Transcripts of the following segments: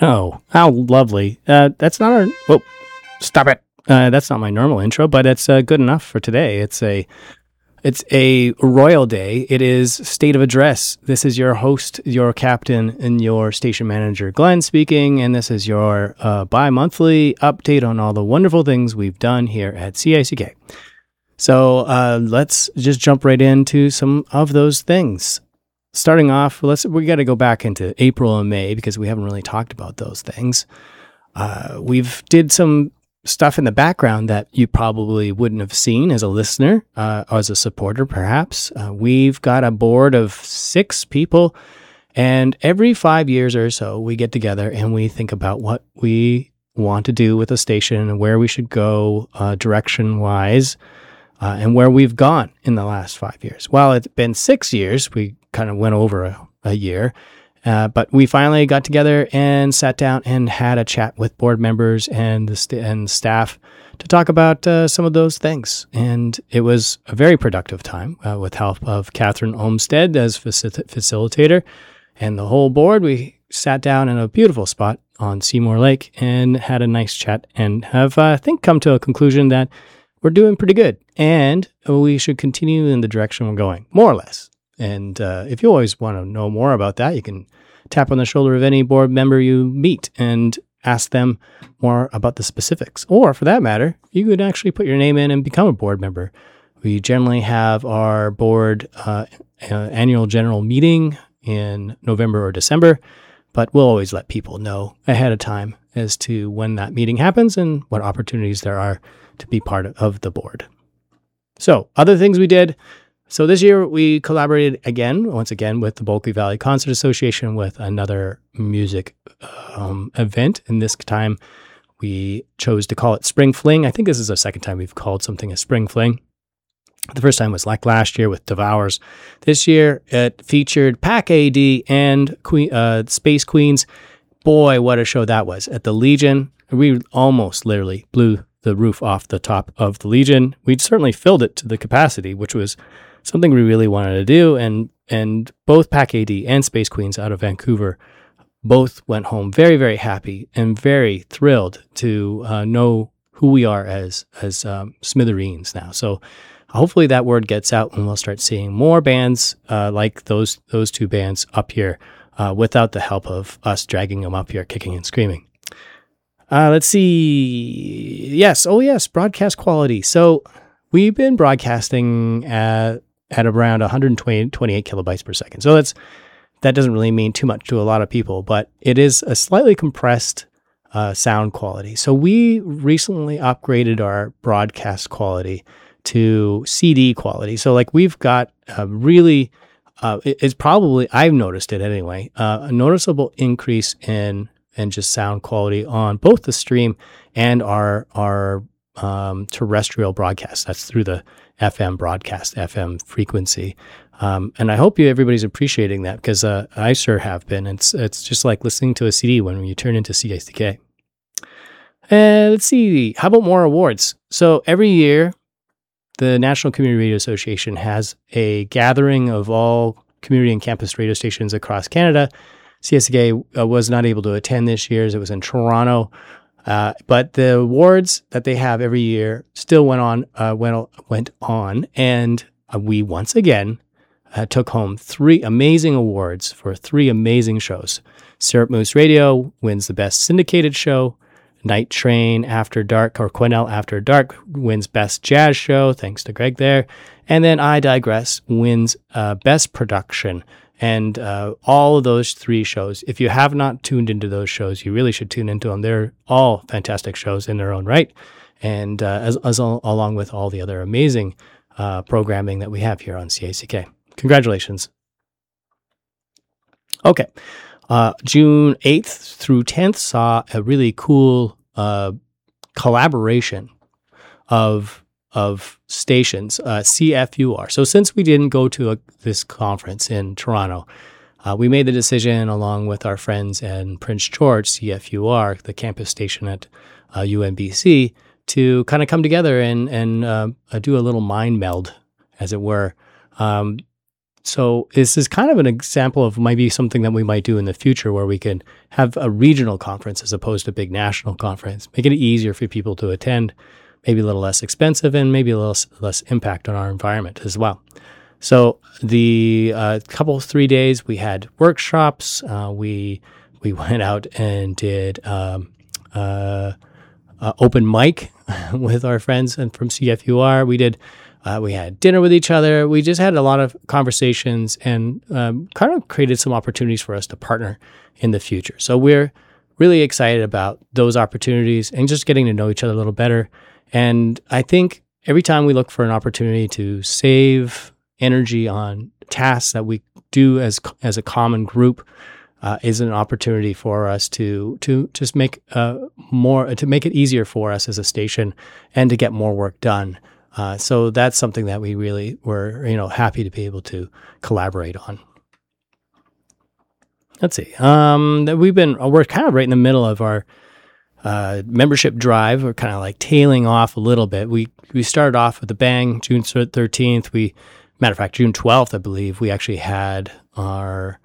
Oh, how lovely. That's not our... Whoa, stop it. That's not my normal intro, but it's good enough for today. It's a royal day. It is State of Address. This is your host, your captain, and your station manager, Glenn, speaking, and this is your bi-monthly update on all the wonderful things we've done here at CICK. So let's just jump right into some of those things. Starting off, we got to go back into April and May because we haven't really talked about those things. We've did some stuff in the background that you probably wouldn't have seen as a listener, or as a supporter, perhaps. We've got a board of 6 people, and every 5 years or so, we get together and we think about what we want to do with the station and where we should go direction-wise, and where we've gone in the last 5 years. Well, it's been 6 years. We kind of went over a year. But we finally got together and sat down and had a chat with board members and the staff to talk about some of those things. And it was a very productive time with help of Catherine Olmsted as facilitator. And the whole board, we sat down in a beautiful spot on Seymour Lake and had a nice chat and have, I think, come to a conclusion that we're doing pretty good. And we should continue in the direction we're going, more or less. And if you always want to know more about that, you can tap on the shoulder of any board member you meet and ask them more about the specifics. Or for that matter, you could actually put your name in and become a board member. We generally have our board annual general meeting in November or December, but we'll always let people know ahead of time as to when that meeting happens and what opportunities there are to be part of the board. So, other things we did. So this year we collaborated once again, with the Bulkley Valley Concert Association with another music event. And this time we chose to call it Spring Fling. I think this is the second time we've called something a Spring Fling. The first time was like last year with Devours. This year it featured Pack AD and Space Queens. Boy, what a show that was at the Legion. We almost literally blew the roof off the top of the Legion. We'd certainly filled it to the capacity, which was something we really wanted to do, and both Pack AD and Space Queens out of Vancouver both went home very, very happy and very thrilled to know who we are as Smithereens now. So hopefully that word gets out and we'll start seeing more bands like those 2 bands up here without the help of us dragging them up here kicking and screaming. Let's see. Yes, broadcast quality. So we've been broadcasting at around 128 kilobytes per second. So that doesn't really mean too much to a lot of people, but it is a slightly compressed sound quality. So we recently upgraded our broadcast quality to CD quality. So like we've got a really, it's probably, I've noticed it anyway, a noticeable increase in just sound quality on both the stream and our terrestrial broadcast. That's through the FM broadcast, FM frequency. And I hope everybody's appreciating that because I sure have been. It's just like listening to a CD when you turn into CICK. Let's see. How about more awards? So every year, the National Community Radio Association has a gathering of all community and campus radio stations across Canada. CICK was not able to attend this year as it was in Toronto. But the awards that they have every year still went on, and we once again took home 3 amazing awards for 3 amazing shows. Syrup Moose Radio wins the best syndicated show. Night Train After Dark, or Quesnel After Dark, wins best jazz show. Thanks to Greg there. And then I Digress wins best production. And all of those 3 shows, if you have not tuned into those shows, you really should tune into them. They're all fantastic shows in their own right, and along with all the other amazing programming that we have here on CICK. Congratulations. Okay. June 8th through 10th saw a really cool collaboration of stations, CFUR. So since we didn't go to this conference in Toronto, we made the decision along with our friends in Prince George, CFUR, the campus station at UNBC, to kind of come together and do a little mind meld, as it were. So this is kind of an example of maybe something that we might do in the future where we can have a regional conference as opposed to a big national conference, make it easier for people to attend, maybe a little less expensive and maybe a little less impact on our environment as well. So the 3 days we had workshops. We went out and did open mic with our friends and from CFUR. We had dinner with each other. We just had a lot of conversations and kind of created some opportunities for us to partner in the future. So we're really excited about those opportunities and just getting to know each other a little better. And I think every time we look for an opportunity to save energy on tasks that we do as a common group, is an opportunity for us to just make to make it easier for us as a station and to get more work done. So that's something that we really were, happy to be able to collaborate on. Let's see. We're kind of right in the middle of our membership drive. We're kind of like tailing off a little bit. We started off with a bang, June 13th. Matter of fact, June 12th, I believe, we actually had our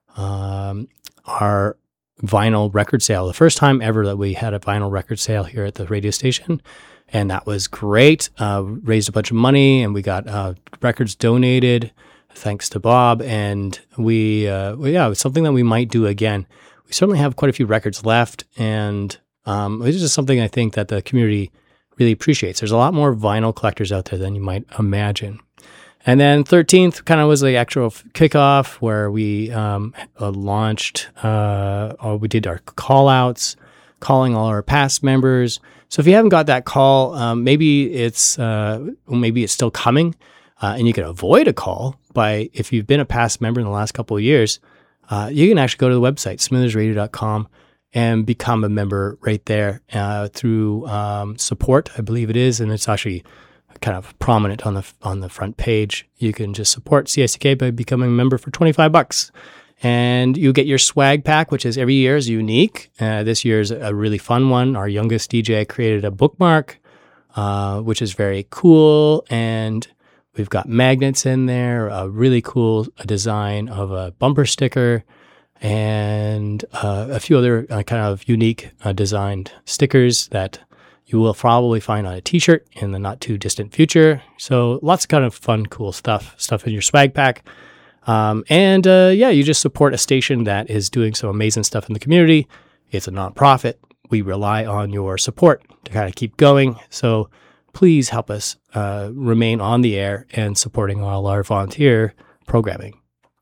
vinyl record sale. The first time ever that we had a vinyl record sale here at the radio station. And that was great. Raised a bunch of money, and we got records donated, thanks to Bob. And it was something that we might do again. We certainly have quite a few records left, and it's just something I think that the community really appreciates. There's a lot more vinyl collectors out there than you might imagine. And then 13th kind of was the actual kickoff where we launched, we did our call outs, calling all our past members. So if you haven't got that call, maybe it's still coming, and you can avoid a call if you've been a past member in the last couple of years, you can actually go to the website, smithersradio.com, and become a member right there through support, I believe it is, and it's actually kind of prominent on the front page. You can just support CICK by becoming a member for $25. And you get your swag pack, which is every year is unique. This year is a really fun one. Our youngest DJ created a bookmark, which is very cool. And we've got magnets in there, a really cool design of a bumper sticker, and a few other kind of unique designed stickers that you will probably find on a t-shirt in the not too distant future. So lots of kind of fun, cool stuff in your swag pack. You just support a station that is doing some amazing stuff in the community. It's a nonprofit. We rely on your support to kind of keep going. So please help us remain on the air and supporting all our volunteer programming.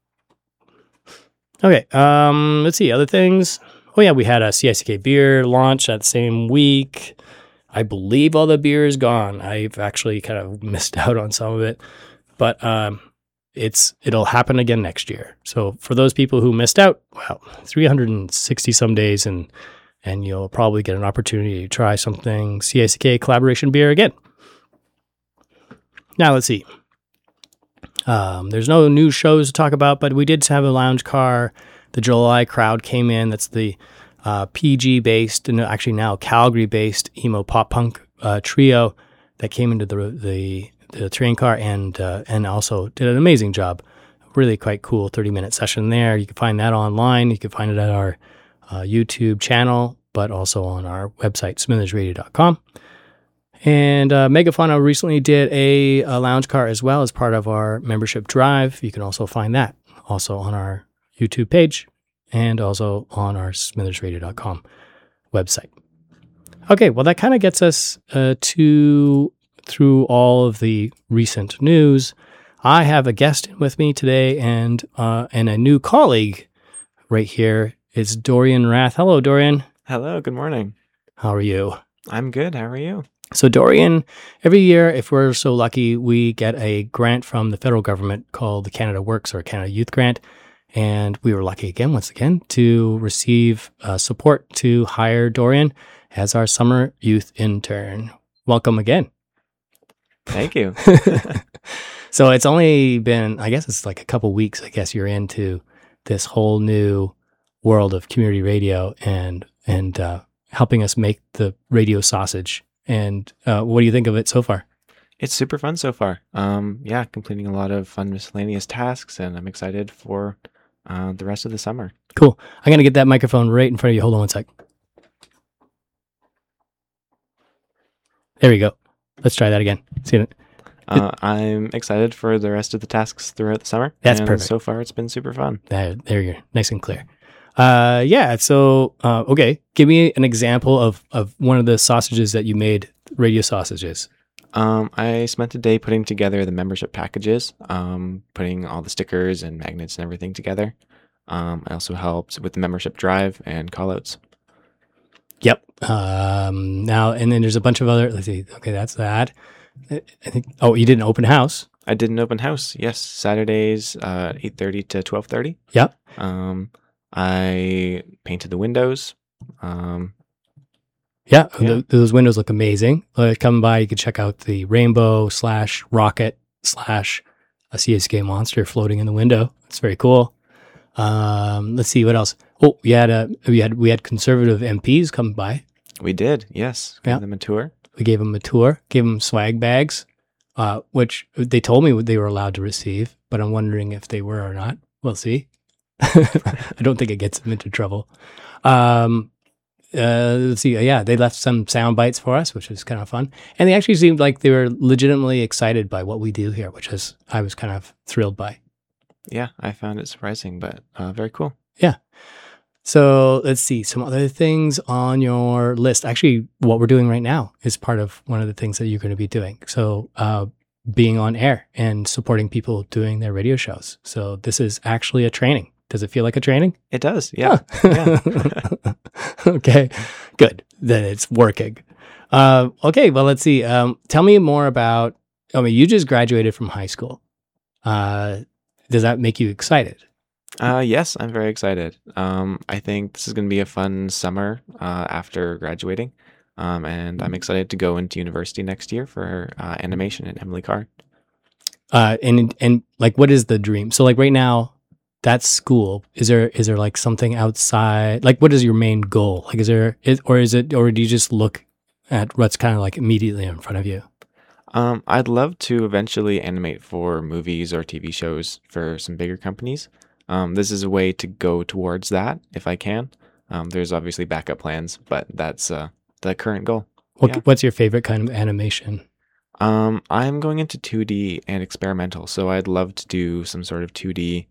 Okay, let's see, other things. Oh yeah, we had a CICK beer launch that same week. I believe all the beer is gone. I've actually kind of missed out on some of it, but it'll happen again next year. So for those people who missed out, 360 some days, and you'll probably get an opportunity to try something CICK collaboration beer again. Now let's see. There's no new shows to talk about, but we did have a lounge car. The July crowd came in. That's the PG-based, and actually now Calgary-based emo pop punk trio that came into the train car and also did an amazing job. Really quite cool 30-minute session there. You can find that online. You can find it at our YouTube channel, but also on our website, smithersradio.com. And Megafauna recently did a lounge car as well as part of our membership drive. You can also find that also on our YouTube page and also on our smithersradio.com website. Okay, well, that kind of gets us through all of the recent news. I have a guest with me today and a new colleague right here. It's Dorian Rath. Hello, Dorian. Hello, good morning. How are you? I'm good. How are you? So Dorian, every year, if we're so lucky, we get a grant from the federal government called the Canada Works or Canada Youth Grant. And we were lucky once again, to receive support to hire Dorian as our summer youth intern. Welcome again. Thank you. So it's only been, I guess it's like a couple weeks, I guess you're into this whole new world of community radio and helping us make the radio sausage. And what do you think of it so far? It's super fun so far. Yeah, completing a lot of fun miscellaneous tasks, and I'm excited for the rest of the summer. Cool. I'm going to get that microphone right in front of you. Hold on one sec. There we go. Let's try that again. See it? I'm excited for the rest of the tasks throughout the summer. That's and perfect. So far, it's been super fun. There you're nice and clear. Yeah. So, okay. Give me an example of one of the sausages that you made, radio sausages. I spent a day putting together the membership packages, putting all the stickers and magnets and everything together. I also helped with the membership drive and callouts. Yep. Now, and then there's a bunch of other, let's see. Okay. That's that. I think, oh, you did an open house. I did an open house. Yes. Saturdays, 8:30 to 12:30. Yep. I painted the windows. Yeah. Those windows look amazing. Come by, you can check out the rainbow/rocket/ a CSK monster floating in the window. It's very cool. Let's see what else. Oh, we had conservative MPs come by. We did, yes. Gave them a tour. We gave them a tour, gave them swag bags, which they told me they were allowed to receive, but I'm wondering if they were or not. We'll see. I don't think it gets them into trouble. Let's see. Yeah, they left some sound bites for us, which was kind of fun. And they actually seemed like they were legitimately excited by what we do here, I was kind of thrilled by. Yeah, I found it surprising, but very cool. Yeah. So let's see some other things on your list. Actually, what we're doing right now is part of one of the things that you're going to be doing. So being on air and supporting people doing their radio shows. So this is actually a training. Does it feel like a training? It does. Yeah. Yeah. Okay, good. Then it's working. Okay, well, let's see. Tell me more about, you just graduated from high school. Does that make you excited? Yes, I'm very excited. I think this is going to be a fun summer after graduating. And I'm excited to go into university next year for animation at Emily Carr. And like, what is the dream? So like right now, that's school. Is there like something outside? Like, what is your main goal? Like, or do you just look at what's kind of like immediately in front of you? I'd love to eventually animate for movies or TV shows for some bigger companies. This is a way to go towards that if I can. There's obviously backup plans, but that's the current goal. What's your favorite kind of animation? I'm going into 2D and experimental, so I'd love to do some sort of 2D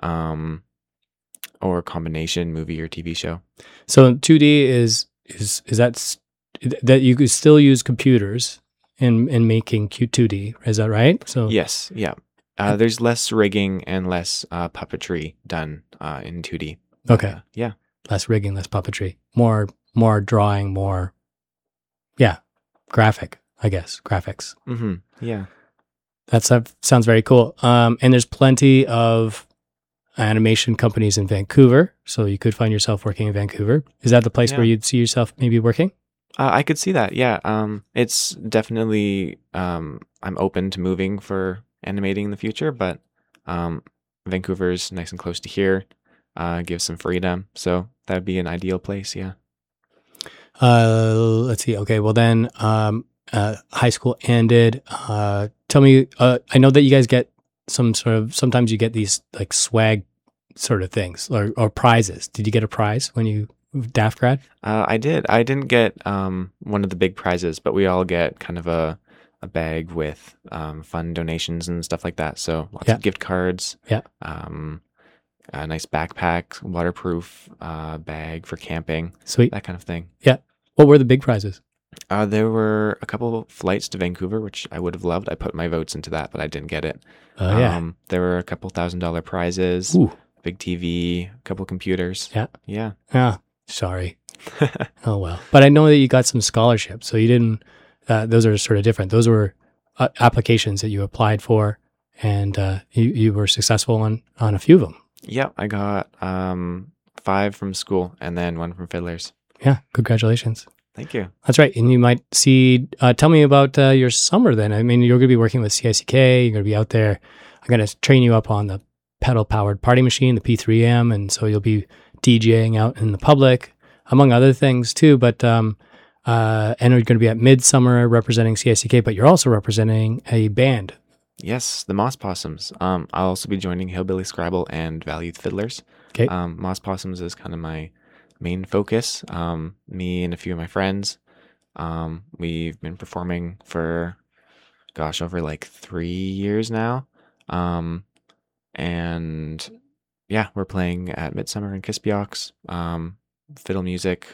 or combination movie or TV show. So 2D is that you could still use computers in making 2D, is that right? So yes, yeah. There's less rigging and less puppetry done in 2D. Okay. Yeah. Less rigging, less puppetry. More drawing, more graphic, I guess. Graphics. Mm-hmm. Yeah. That sounds very cool. And there's plenty of animation companies in Vancouver, so you could find yourself working in Vancouver. Is that the place where you'd see yourself maybe working? I could see that, yeah. It's definitely, I'm open to moving for animating in the future, but Vancouver's nice and close to here, gives some freedom, so that would be an ideal place, yeah. Let's see. Okay, well then, high school ended. Tell me, I know that you guys get sometimes you get these like swag sort of things or prizes. Did you get a prize when you Daft grad? I did. I didn't get one of the big prizes, but we all get kind of a bag with fun donations and stuff like that. So lots of gift cards. Yeah. A nice backpack, waterproof bag for camping. Sweet. That kind of thing. Yeah. What were the big prizes? There were a couple flights to Vancouver, which I would have loved. I put my votes into that, but I didn't get it. There were a couple $1,000 prizes, big TV, a couple computers. Yeah. Yeah. Ah, sorry. Oh, well. But I know that you got some scholarships, so you didn't, those are sort of different. Those were applications that you applied for, and you were successful on a few of them. Yeah, I got 5 from school and then 1 from Fiddlers. Yeah, congratulations. Thank you. That's right. And you might see, tell me about your summer then. I mean, you're going to be working with CICK, you're going to be out there. I'm going to train you up on the pedal-powered party machine, the P3M, and so you'll be DJing out in the public, among other things too. But And you're going to be at Midsummer representing CICK, but you're also representing a band. Yes, the Moss Possums. I'll also be joining Hillbilly Scrabble and Valued Fiddlers. Okay. Moss Possums is kind of my main focus. Me and a few of my friends. We've been performing for, over like 3 years now. And yeah, we're playing at Midsummer and Kispiox. Fiddle music.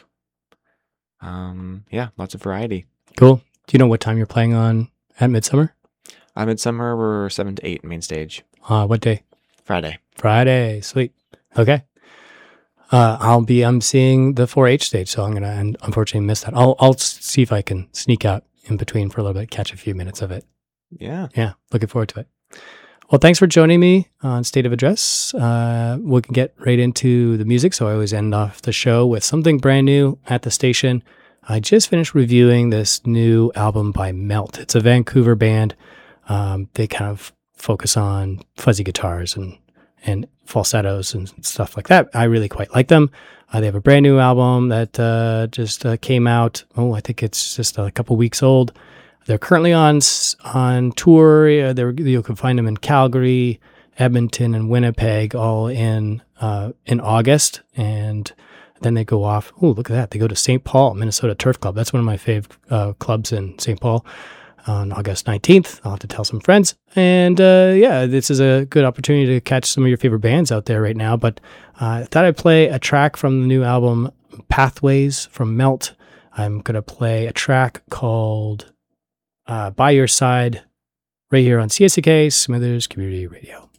Yeah, lots of variety. Cool. Do you know what time you're playing on at Midsummer? Midsummer, we're 7 to 8 main stage. What day? Friday. Friday. Sweet. Okay. I'll be emceeing the 4-H stage, so I'm gonna unfortunately miss that. I'll see if I can sneak out in between for a little bit, catch a few minutes of it. Yeah. Yeah, looking forward to it. Well, thanks for joining me on State of Address. We can get right into the music, so I always end off the show with something brand new at the station. I just finished reviewing this new album by Melt. It's a Vancouver band. They kind of focus on fuzzy guitars and falsettos and stuff like that. I really quite like them. They have a brand new album that just came out. I think it's just a couple weeks old. They're currently on tour. You can find them in Calgary, Edmonton, and Winnipeg, all in August. And then they go off. Oh, look at that! They go to St. Paul, Minnesota Turf Club. That's one of my fave clubs in St. Paul. On August 19th. I'll have to tell some friends. And this is a good opportunity to catch some of your favorite bands out there right now. But I thought I'd play a track from the new album, Pathways from Melt. I'm going to play a track called By Your Side right here on CSK Smithers Community Radio.